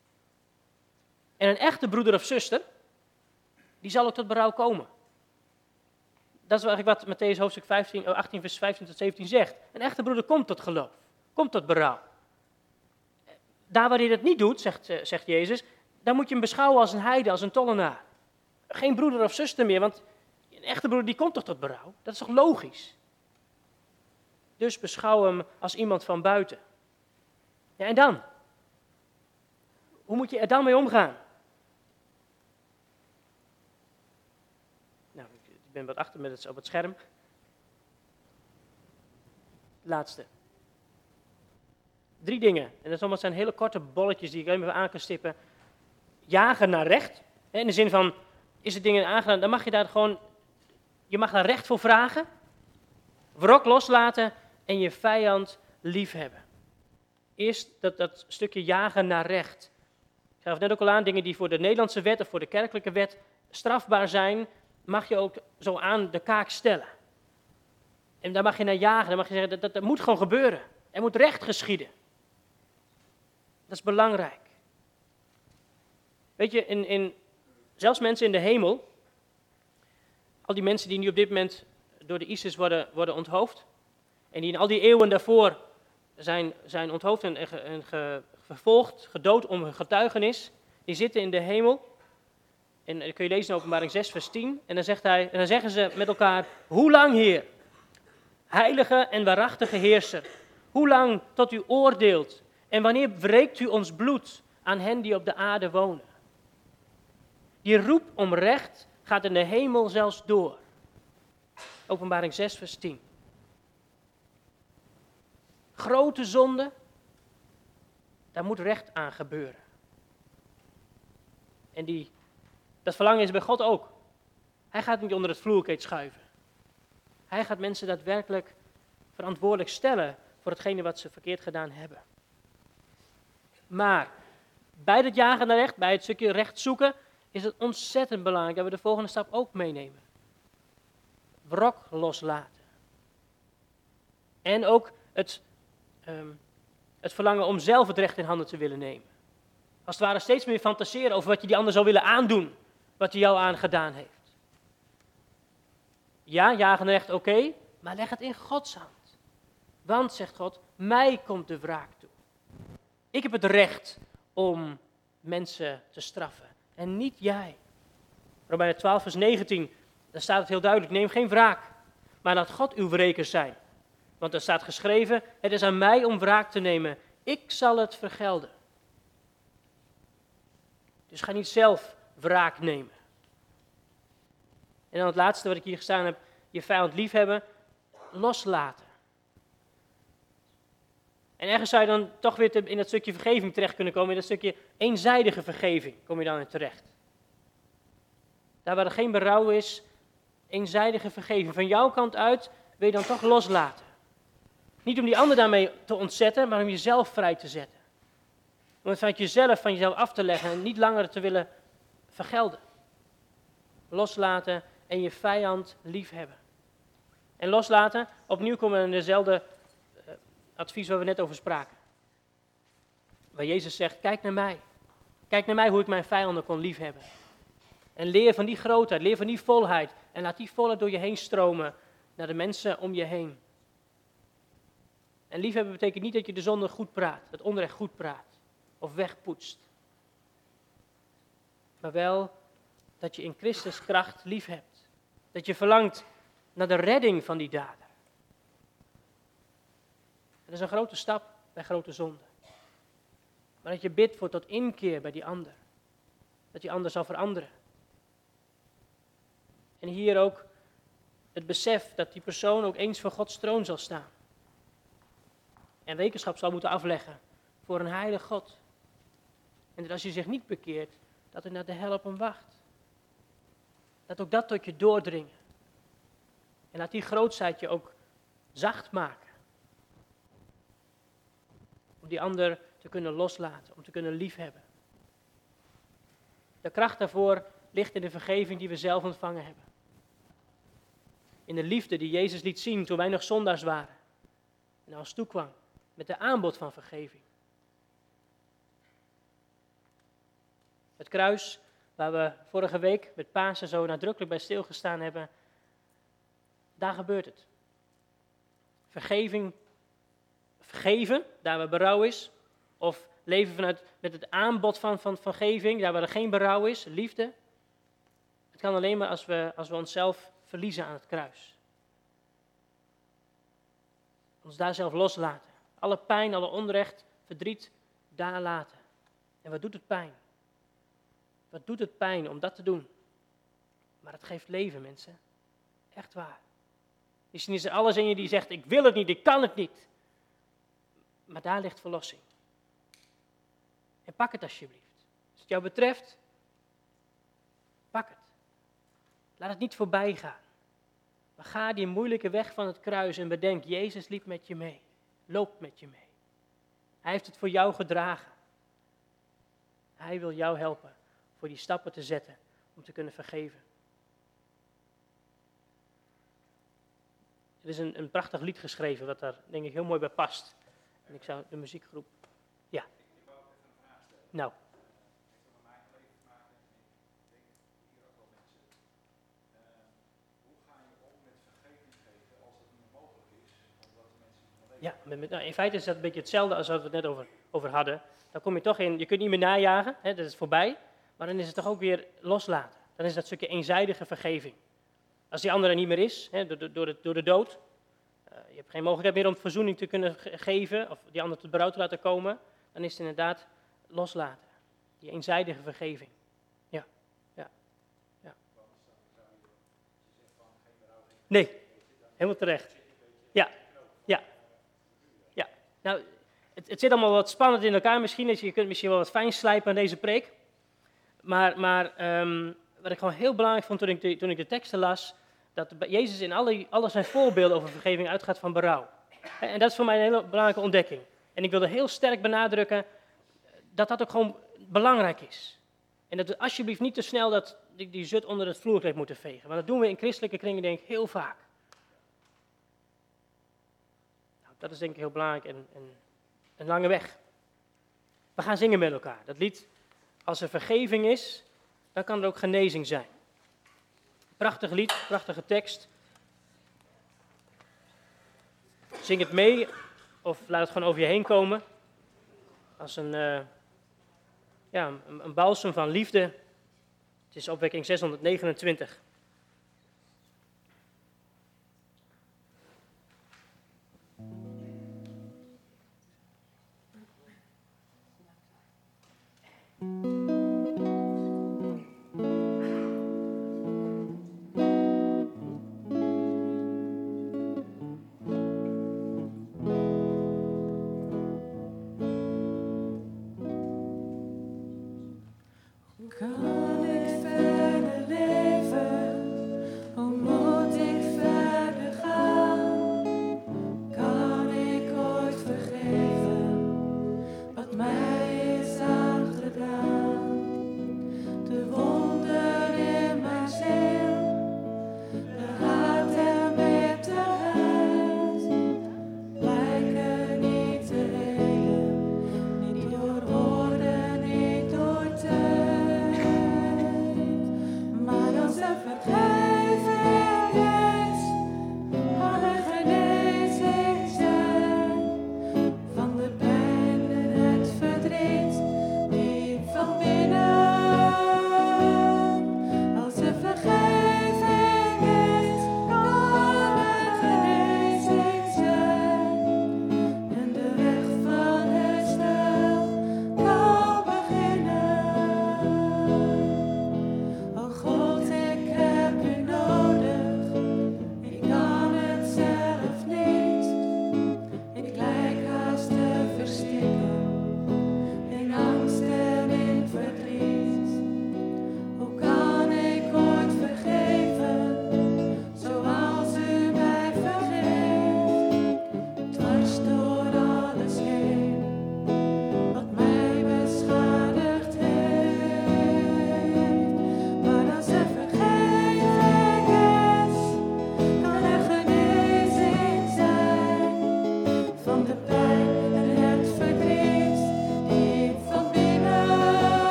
En een echte broeder of zuster, die zal ook tot berouw komen. Dat is eigenlijk wat Mattheüs hoofdstuk vijftien, achttien, vers vijftien tot zeventien zegt. Een echte broeder komt tot geloof, komt tot berouw. Daar waar hij dat niet doet, zegt, zegt Jezus, dan moet je hem beschouwen als een heide, als een tollenaar. Geen broeder of zuster meer, want een echte broeder die komt toch tot berouw? Dat is toch logisch? Dus beschouw hem als iemand van buiten. Ja, en dan? Hoe moet je er dan mee omgaan? Nou, ik ben wat achter met het, op het scherm. Laatste. drie dingen. En dat allemaal zijn hele korte bolletjes die ik even aan kan stippen. Jagen naar recht. In de zin van, is het dingen aangedaan, dan mag je daar gewoon, je mag daar recht voor vragen. Wrok loslaten en je vijand liefhebben. Eerst dat, dat stukje jagen naar recht. Ik gaf net ook al aan, dingen die voor de Nederlandse wet of voor de kerkelijke wet strafbaar zijn, mag je ook zo aan de kaak stellen. En daar mag je naar jagen, dan mag je zeggen, dat, dat, dat moet gewoon gebeuren. Er moet recht geschieden. Dat is belangrijk. Weet je, in, in, zelfs mensen in de hemel, al die mensen die nu op dit moment door de ISIS worden, worden onthoofd, en die in al die eeuwen daarvoor zijn, zijn onthoofd en, en, en ge, vervolgd, gedood om hun getuigenis, die zitten in de hemel. En dan kun je lezen in Openbaring zes, vers tien. En dan, zegt hij, en dan zeggen ze met elkaar, hoe lang, Heer, heilige en waarachtige heerser, hoe lang tot u oordeelt en wanneer wreekt u ons bloed aan hen die op de aarde wonen? Die roep om recht gaat in de hemel zelfs door. Openbaring zes, vers tien. Grote zonde, daar moet recht aan gebeuren. En die, dat verlangen is bij God ook. Hij gaat niet onder het vloerkleed schuiven. Hij gaat mensen daadwerkelijk verantwoordelijk stellen voor hetgene wat ze verkeerd gedaan hebben. Maar bij het jagen naar recht, bij het stukje recht zoeken, is het ontzettend belangrijk dat we de volgende stap ook meenemen. Wrok loslaten. En ook het, um, het verlangen om zelf het recht in handen te willen nemen. Als het ware steeds meer fantaseren over wat je die ander zou willen aandoen, wat hij jou aangedaan heeft. Ja, jagen naar recht, oké, okay, maar leg het in Gods hand. Want, zegt God, mij komt de wraak toe. Ik heb het recht om mensen te straffen en niet jij. Romeinen twaalf, vers negentien, daar staat het heel duidelijk, neem geen wraak, maar laat God uw wreker zijn. Want er staat geschreven, het is aan mij om wraak te nemen, ik zal het vergelden. Dus ga niet zelf wraak nemen. En dan het laatste wat ik hier gestaan heb, je vijand liefhebben, loslaten. En ergens zou je dan toch weer in dat stukje vergeving terecht kunnen komen, in dat stukje eenzijdige vergeving kom je dan in terecht. Daar waar er geen berouw is, eenzijdige vergeving. Van jouw kant uit wil je dan toch loslaten. Niet om die ander daarmee te ontzetten, maar om jezelf vrij te zetten. Om het vanuit jezelf van jezelf af te leggen en niet langer te willen vergelden. Loslaten en je vijand liefhebben. En loslaten, opnieuw komen we in dezelfde uh, advies waar we net over spraken. Waar Jezus zegt, kijk naar mij. Kijk naar mij hoe ik mijn vijanden kon liefhebben. En leer van die grootheid, leer van die volheid. En laat die volheid door je heen stromen naar de mensen om je heen. En liefhebben betekent niet dat je de zonde goed praat, het onrecht goed praat. Of wegpoetst. Maar wel dat je in Christus kracht lief hebt. Dat je verlangt naar de redding van die dader. Dat is een grote stap bij grote zonde. Maar dat je bidt voor tot inkeer bij die ander. Dat die ander zal veranderen. En hier ook het besef dat die persoon ook eens voor Gods troon zal staan. En rekenschap zal moeten afleggen voor een heilig God. En dat als je zich niet bekeert, dat er naar de hel op hem wacht. Dat ook dat tot je doordringen. En laat die grootheid je ook zacht maken. Om die ander te kunnen loslaten, om te kunnen liefhebben. De kracht daarvoor ligt in de vergeving die we zelf ontvangen hebben. In de liefde die Jezus liet zien toen wij nog zondaars waren. En naar ons toe kwam met de aanbod van vergeving. Het kruis, waar we vorige week met Pasen zo nadrukkelijk bij stilgestaan hebben, daar gebeurt het. Vergeving, vergeven, daar waar berouw is, of leven vanuit met het aanbod van, van vergeving, daar waar er geen berouw is, liefde. Het kan alleen maar als we, als we onszelf verliezen aan het kruis. Ons daar zelf loslaten. Alle pijn, alle onrecht, verdriet, daar laten. En wat doet het pijn? Wat doet het pijn om dat te doen? Maar het geeft leven, mensen. Echt waar. Misschien is er alles in je die zegt, ik wil het niet, ik kan het niet. Maar daar ligt verlossing. En pak het alsjeblieft. Als het jou betreft, pak het. Laat het niet voorbij gaan. Maar ga die moeilijke weg van het kruis en bedenk, Jezus liep met je mee. Loopt met je mee. Hij heeft het voor jou gedragen. Hij wil jou helpen voor die stappen te zetten om te kunnen vergeven. Er is een, een prachtig lied geschreven wat daar denk ik heel mooi bij past. En ik zou de muziekgroep... Ja. Nou. Ja, met, met, nou, in feite is dat een beetje hetzelfde als wat we het net over, over hadden. Dan kom je toch in, je kunt niet meer najagen, hè, dat is voorbij. Maar dan is het toch ook weer loslaten. Dan is dat stukje eenzijdige vergeving. Als die andere niet meer is, hè, door, door, de, door de dood. Uh, je hebt geen mogelijkheid meer om verzoening te kunnen ge- geven. Of die ander tot berouw te laten komen. Dan is het inderdaad loslaten. Die eenzijdige vergeving. Ja, ja, ja. Nee, helemaal terecht. Ja, ja. Ja, nou, het, het zit allemaal wat spannend in elkaar misschien. Dus je kunt misschien wel wat fijn slijpen aan deze preek. Maar, maar um, wat ik gewoon heel belangrijk vond toen ik de, toen ik de teksten las, dat Jezus in alle, alle zijn voorbeelden over vergeving uitgaat van berouw. En dat is voor mij een hele belangrijke ontdekking. En ik wilde heel sterk benadrukken dat dat ook gewoon belangrijk is. En dat we alsjeblieft niet te snel dat, die, die zut onder het vloerkleed moeten vegen. Want dat doen we in christelijke kringen denk ik heel vaak. Nou, dat is denk ik heel belangrijk en, en een lange weg. We gaan zingen met elkaar. Dat lied, als er vergeving is, dan kan er ook genezing zijn. Prachtig lied, prachtige tekst. Zing het mee of laat het gewoon over je heen komen. Als een, uh, ja, een, een balsem van liefde. Het is opwekking zeshonderdnegenentwintig. Kan ik verder leven? Hoe moet ik verder gaan? Kan ik ooit vergeven wat mij is aangedaan? De wonden in mijn ziel, de haat en bitterheid lijken niet te helen, niet door woorden, niet door tijd. Maar als er vergeving is, kan er genezing zijn van de pijn en het verdriet diep van binnen. Als er vergeving is, kan er genezing zijn en de weg van herstel kan beginnen. Oh God, ik heb u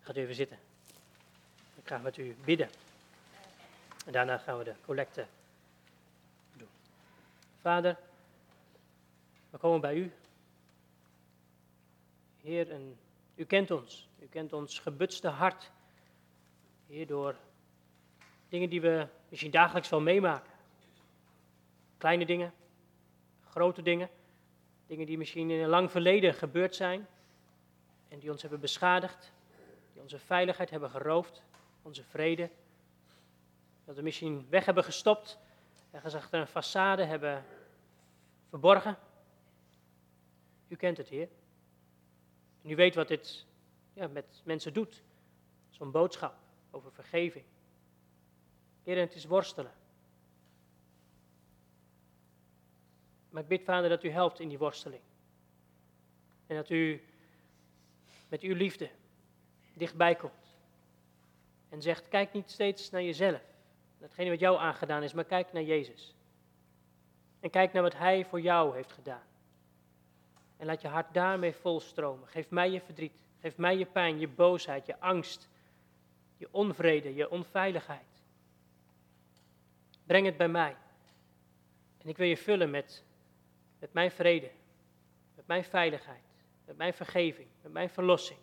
Gaat u even zitten. Ik ga met u bidden. En daarna gaan we de collecte doen. Vader, we komen bij u. Heer, en u kent ons. U kent ons gebutste hart. Heer, door dingen die we misschien dagelijks wel meemaken. Kleine dingen, grote dingen. Dingen die misschien in een lang verleden gebeurd zijn. En die ons hebben beschadigd. Die onze veiligheid hebben geroofd. Onze vrede. Dat we misschien weg hebben gestopt. Ergens achter een façade hebben verborgen. U kent het, Heer. En u weet wat dit ja, met mensen doet. Zo'n boodschap over vergeving. Heer, en het is worstelen. Maar ik bid, Vader, dat u helpt in die worsteling. En dat u met uw liefde dichtbij komt. En zegt, kijk niet steeds naar jezelf. Datgene wat jou aangedaan is, maar kijk naar Jezus. En kijk naar wat Hij voor jou heeft gedaan. En laat je hart daarmee volstromen. Geef mij je verdriet. Geef mij je pijn, je boosheid, je angst. Je onvrede, je onveiligheid. Breng het bij mij. En ik wil je vullen met, met mijn vrede. Met mijn veiligheid. Met mijn vergeving. Met mijn verlossing.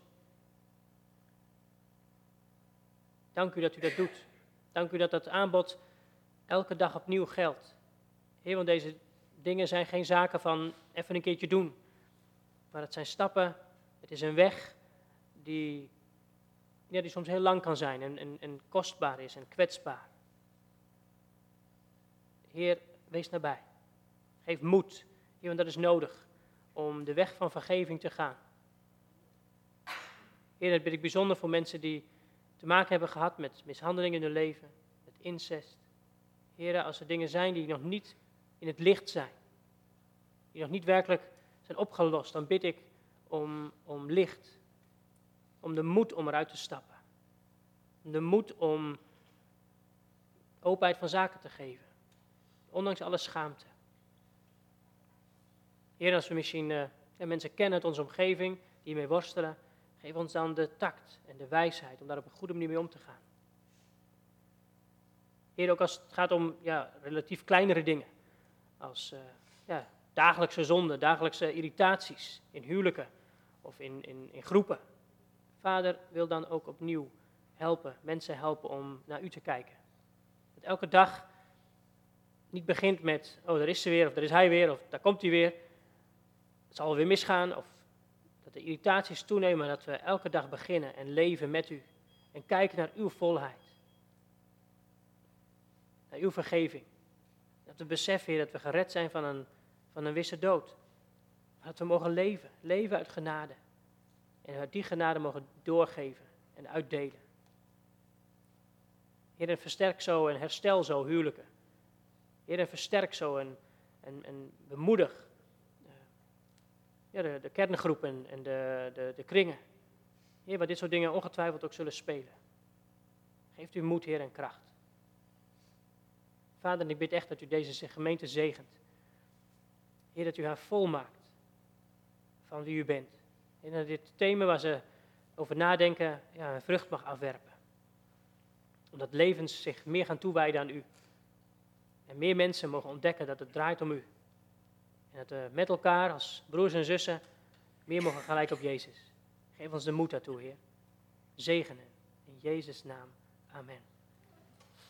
Dank u dat u dat doet. Dank u dat dat aanbod elke dag opnieuw geldt. Heer, want deze dingen zijn geen zaken van even een keertje doen. Maar het zijn stappen, het is een weg die, ja, die soms heel lang kan zijn en, en, en kostbaar is en kwetsbaar. Heer, wees nabij. Geef moed, Heer, want dat is nodig om de weg van vergeving te gaan. Heer, dat bid ik bijzonder voor mensen die te maken hebben gehad met mishandeling in hun leven, met incest. Heer, als er dingen zijn die nog niet in het licht zijn, die nog niet werkelijk zijn opgelost, dan bid ik om, om licht, om de moed om eruit te stappen. Om de moed om openheid van zaken te geven, ondanks alle schaamte. Heer, als we misschien uh, ja, mensen kennen uit onze omgeving, die mee worstelen, geef ons dan de tact en de wijsheid om daar op een goede manier mee om te gaan. Heer, ook als het gaat om ja, relatief kleinere dingen, als uh, ja, dagelijkse zonden, dagelijkse irritaties in huwelijken of in, in, in groepen. Vader wil dan ook opnieuw helpen, mensen helpen om naar u te kijken. Dat elke dag niet begint met, oh daar is ze weer, of daar is hij weer, of daar komt hij weer. Het zal weer misgaan, of dat de irritaties toenemen, maar dat we elke dag beginnen en leven met u. En kijken naar uw volheid. Naar uw vergeving. Dat we beseffen, Heer, dat we gered zijn van een, van een wisse dood. Dat we mogen leven, leven uit genade. En uit die genade mogen doorgeven en uitdelen. Heer, en versterk zo en herstel zo huwelijken. Heer, en versterk zo en, en, en bemoedig uh, ja, de, de kerngroepen en de, de, de kringen. Heer, waar dit soort dingen ongetwijfeld ook zullen spelen. Geeft u moed, Heer, en kracht. Vader, ik bid echt dat u deze gemeente zegent. Heer, dat u haar volmaakt van wie u bent. En dat dit thema waar ze over nadenken, ja, een vrucht mag afwerpen. Omdat levens zich meer gaan toewijden aan u. En meer mensen mogen ontdekken dat het draait om u. En dat we met elkaar als broers en zussen meer mogen gaan lijken op Jezus. Geef ons de moed daartoe, Heer. Zegenen. In Jezus' naam. Amen.